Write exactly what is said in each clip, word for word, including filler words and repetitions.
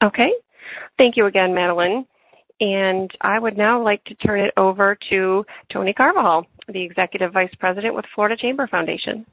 Okay. Thank you again, Madeline. And I would now like to turn it over to Tony Carvajal, the Executive Vice President with Florida Chamber Foundation.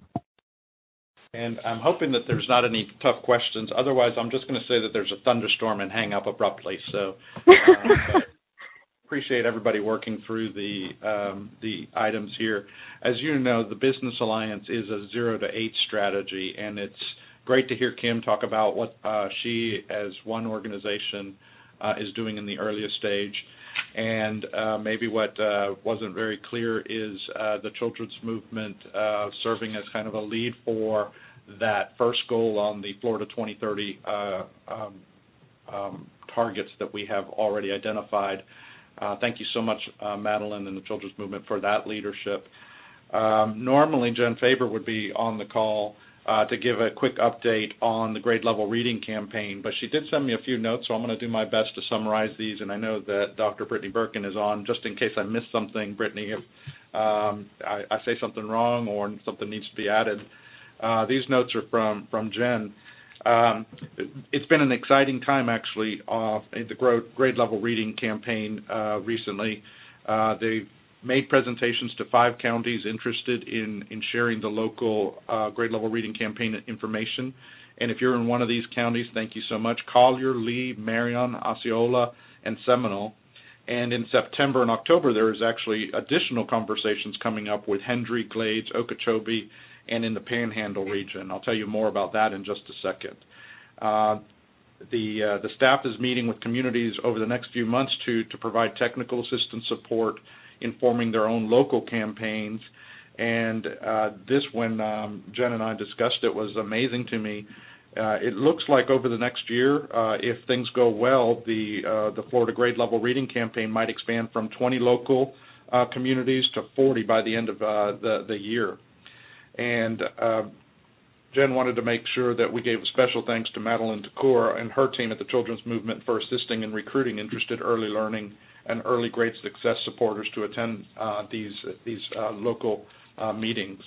And I'm hoping that there's not any tough questions. Otherwise, I'm just going to say that there's a thunderstorm and hang up abruptly. So uh, appreciate everybody working through the um, the items here. As you know, the Business Alliance is a zero to eight strategy, and it's great to hear Kim talk about what uh, she, as one organization, uh, is doing in the earliest stage. And uh, maybe what uh, wasn't very clear is uh, the children's movement uh, serving as kind of a lead for that first goal on the Florida twenty thirty uh, um, um, targets that we have already identified. Uh, thank you so much, uh, Madeline and the children's movement, for that leadership. Um, normally, Jen Faber would be on the call Uh, to give a quick update on the grade level reading campaign, but she did send me a few notes, so I'm going to do my best to summarize these, and I know that Doctor Brittany Birkin is on, just in case I missed something. Brittany, if um, I, I say something wrong or something needs to be added. Uh, these notes are from, from Jen. Um, it's been an exciting time, actually, uh, in the grade level reading campaign uh, recently. Uh, they've made presentations to five counties interested in, in sharing the local uh, grade level reading campaign information. And if you're in one of these counties, thank you so much. Collier, Lee, Marion, Osceola, and Seminole. And in September and October, there is actually additional conversations coming up with Hendry, Glades, Okeechobee, and in the Panhandle region. I'll tell you more about that in just a second. Uh, the uh, the staff is meeting with communities over the next few months to, to provide technical assistance support in forming their own local campaigns. And uh, this, when um, Jen and I discussed it, was amazing to me. Uh, it looks like over the next year, uh, if things go well, the uh, the Florida Grade Level Reading Campaign might expand from twenty local uh, communities to forty by the end of uh, the, the year. And uh, Jen wanted to make sure that we gave special thanks to Madeline DeCour and her team at the Children's Movement for assisting in recruiting interested early learning and early grade success supporters to attend uh, these these uh, local uh, meetings.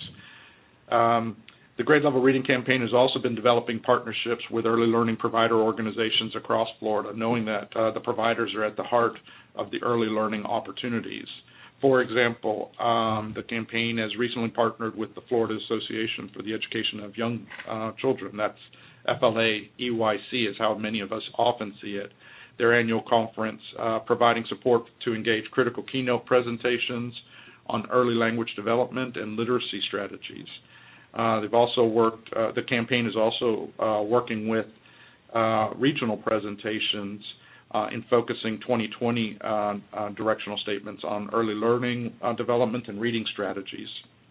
Um, the Grade Level Reading Campaign has also been developing partnerships with early learning provider organizations across Florida, knowing that uh, the providers are at the heart of the early learning opportunities. For example, um, the campaign has recently partnered with the Florida Association for the Education of Young uh, Children. That's F L A E Y C is how many of us often see it. Their annual conference, uh, providing support to engage critical keynote presentations on early language development and literacy strategies. Uh, they've also worked, uh, the campaign is also uh, working with uh, regional presentations uh, in focusing twenty twenty uh, uh, directional statements on early learning uh, development and reading strategies.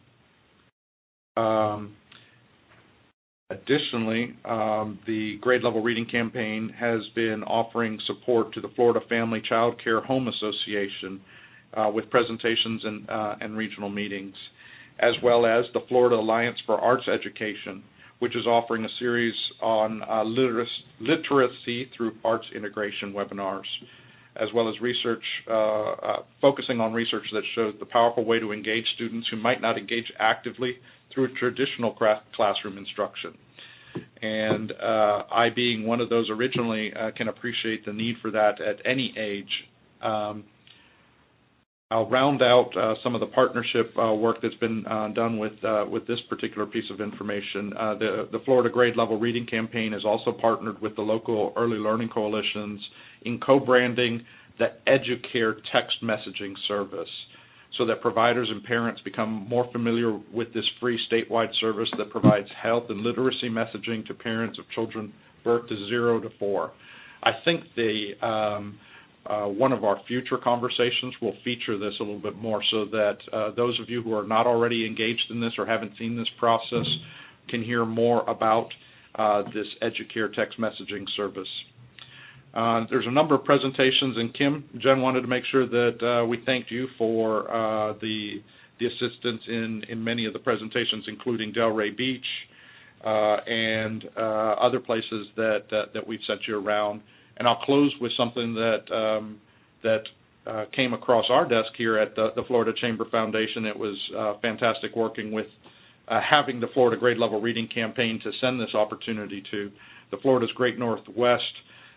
Um, Additionally, um, the Grade Level Reading Campaign has been offering support to the Florida Family Child Care Home Association uh, with presentations and, uh, and regional meetings, as well as the Florida Alliance for Arts Education, which is offering a series on uh, literacy, literacy through arts integration webinars, as well as research, uh, uh, focusing on research that shows the powerful way to engage students who might not engage actively through traditional classroom instruction. And uh, I, being one of those originally, uh, can appreciate the need for that at any age. Um, I'll round out uh, some of the partnership uh, work that's been uh, done with uh, with this particular piece of information. Uh, the, the Florida Grade Level Reading Campaign has also partnered with the local early learning coalitions in co-branding the EduCare text messaging service, so that providers and parents become more familiar with this free statewide service that provides health and literacy messaging to parents of children birth to zero to four. I think the um, uh, one of our future conversations will feature this a little bit more, so that uh, those of you who are not already engaged in this or haven't seen this process can hear more about uh, this EduCare text messaging service. Uh, there's a number of presentations, and Kim, Jen wanted to make sure that uh, we thanked you for uh, the the assistance in, in many of the presentations, including Delray Beach uh, and uh, other places that, that that we've sent you around. And I'll close with something that um, that uh, came across our desk here at the, the Florida Chamber Foundation. It was uh, fantastic working with uh, having the Florida Grade Level Reading Campaign to send this opportunity to the Florida's Great Northwest.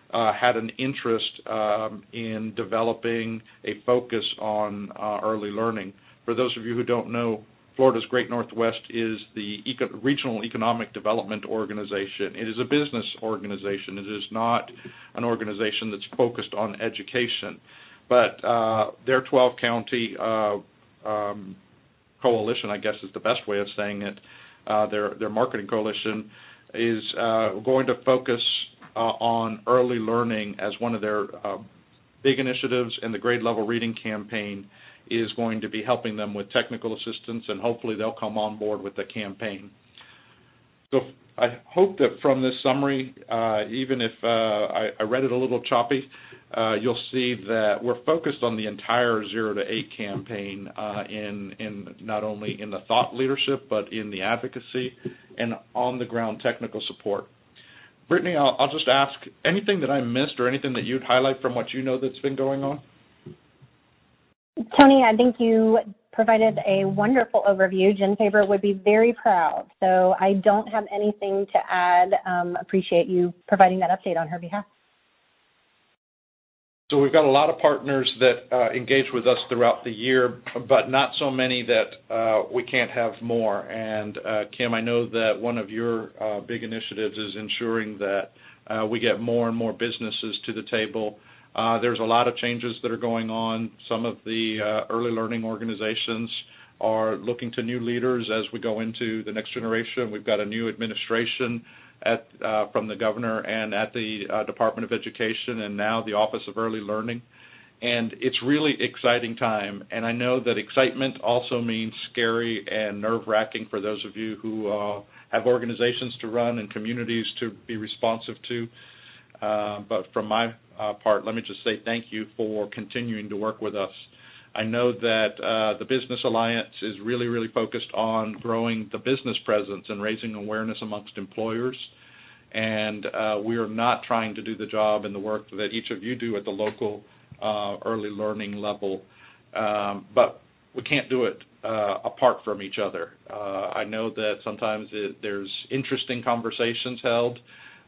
uh, had an interest um, in developing a focus on uh, early learning. For those of you who don't know, Florida's Great Northwest is the Eco- Regional Economic Development Organization. It is a business organization. It is not an organization that's focused on education. But uh, their twelve-county uh, um, coalition, I guess is the best way of saying it, uh, their, their marketing coalition, is uh, going to focus uh, on early learning as one of their uh, big initiatives, and the grade level reading campaign is going to be helping them with technical assistance, and hopefully they'll come on board with the campaign. So I hope that from this summary, uh, even if uh, I, I read it a little choppy, uh, you'll see that we're focused on the entire zero to eight campaign uh, in, in not only in the thought leadership, but in the advocacy and on-the-ground technical support. Brittany, I'll, I'll just ask, anything that I missed or anything that you'd highlight from what you know that's been going on? Tony, I think you provided a wonderful overview. Jen Faber would be very proud. So I don't have anything to add. Um, appreciate you providing that update on her behalf. So we've got a lot of partners that uh, engage with us throughout the year, but not so many that uh, we can't have more. And uh, Kim, I know that one of your uh, big initiatives is ensuring that uh, we get more and more businesses to the table. Uh, there's a lot of changes that are going on. Some of the uh, early learning organizations are looking to new leaders as we go into the next generation. We've got a new administration at, uh, from the governor and at the uh, Department of Education, and now the Office of Early Learning. And it's really exciting time. And I know that excitement also means scary and nerve-wracking for those of you who uh, have organizations to run and communities to be responsive to. Uh, but from my uh, part, let me just say thank you for continuing to work with us. I know that uh, the Business Alliance is really, really focused on growing the business presence and raising awareness amongst employers. And uh, we are not trying to do the job and the work that each of you do at the local uh, early learning level. Um, but we can't do it uh, apart from each other. Uh, I know that sometimes it, there's interesting conversations held.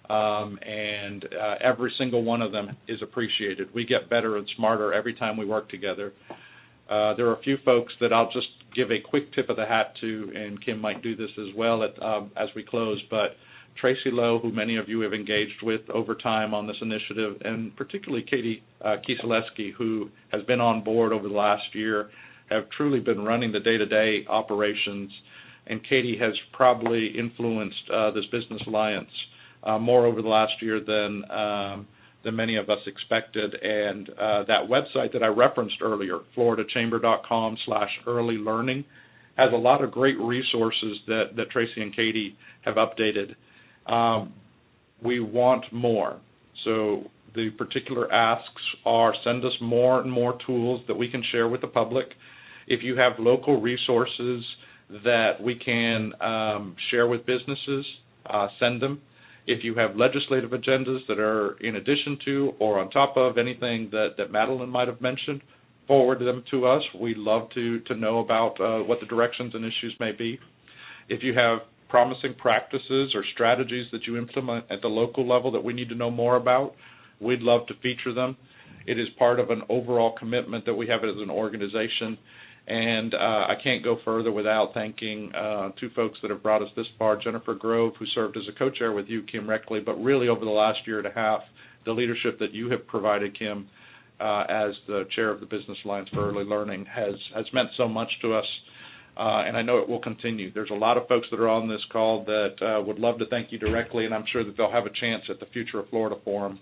Um, and uh, every single one of them is appreciated. We get better and smarter every time we work together. Uh, there are a few folks that I'll just give a quick tip of the hat to, and Kim might do this as well at, um, as we close, but Tracy Lowe, who many of you have engaged with over time on this initiative, and particularly Katie uh, Kieselewski, who has been on board over the last year, have truly been running the day-to-day operations, and Katie has probably influenced uh, this Business Alliance Uh, more over the last year than um, than many of us expected. And uh, that website that I referenced earlier, floridachamber.com slash early learning, has a lot of great resources that, that Tracy and Katie have updated. Um, we want more. So the particular asks are send us more and more tools that we can share with the public. If you have local resources that we can um, share with businesses, uh, send them. If you have legislative agendas that are in addition to or on top of anything that, that Madeline might have mentioned, forward them to us. We'd love to, to know about uh, what the directions and issues may be. If you have promising practices or strategies that you implement at the local level that we need to know more about, we'd love to feature them. It is part of an overall commitment that we have as an organization. And uh, I can't go further without thanking uh, two folks that have brought us this far, Jennifer Grove, who served as a co-chair with you, Kim Reckley, but really over the last year and a half, the leadership that you have provided, Kim, uh, as the chair of the Business Alliance for Early Learning has, has meant so much to us, uh, and I know it will continue. There's a lot of folks that are on this call that uh, would love to thank you directly, and I'm sure that they'll have a chance at the Future of Florida Forum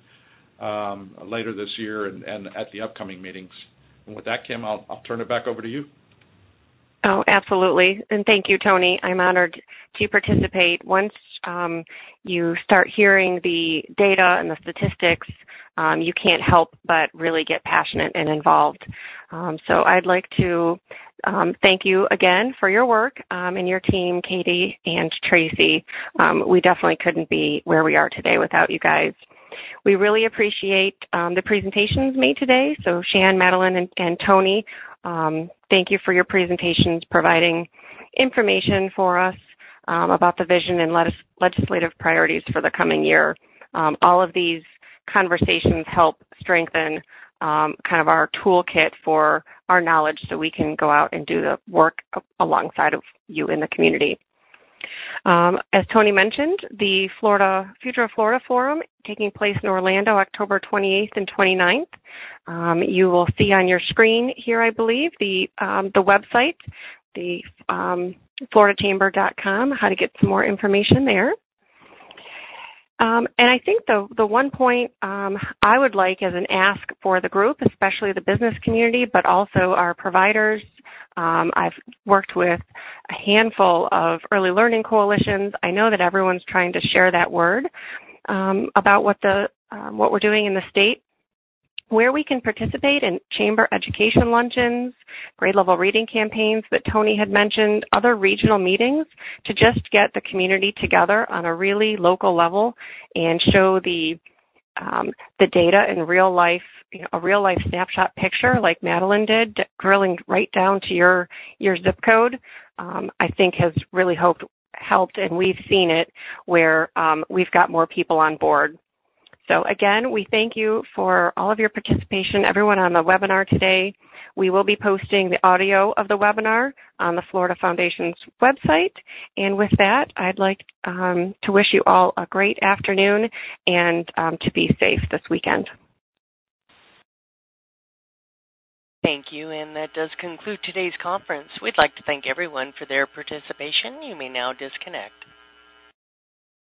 um, later this year and, and at the upcoming meetings. And with that, Kim, I'll, I'll turn it back over to you. Oh, absolutely. And thank you, Tony. I'm honored to participate. Once um, you start hearing the data and the statistics, um, you can't help but really get passionate and involved. Um, so I'd like to um, thank you again for your work um, and your team, Katie and Tracy. Um, we definitely couldn't be where we are today without you guys. We really appreciate um, the presentations made today. So Shan, Madeline, and, and Tony, um, thank you for your presentations, providing information for us um, about the vision and legis- legislative priorities for the coming year. Um, all of these conversations help strengthen um, kind of our toolkit for our knowledge so we can go out and do the work alongside of you in the community. Um, as Tony mentioned, the Florida Future of Florida Forum taking place in Orlando, October twenty-eighth and twenty-ninth. Um, you will see on your screen here, I believe, the um, the website, the um, florida chamber dot com, how to get some more information there. Um, and I think the the one point um, I would like as an ask for the group, especially the business community, but also our providers. Um, I've worked with a handful of early learning coalitions. I know that everyone's trying to share that word um, about what the um, what we're doing in the state. Where we can participate in chamber education luncheons, grade level reading campaigns that Tony had mentioned, other regional meetings to just get the community together on a really local level and show the um, the data in real life, you know, a real life snapshot picture like Madeline did, drilling right down to your your zip code, um, I think has really hoped, helped, and we've seen it where um, we've got more people on board. So again, we thank you for all of your participation, everyone on the webinar today. We will be posting the audio of the webinar on the Florida Foundation's website. And with that, I'd like um, to wish you all a great afternoon and um, to be safe this weekend. Thank you, and that does conclude today's conference. We'd like to thank everyone for their participation. You may now disconnect.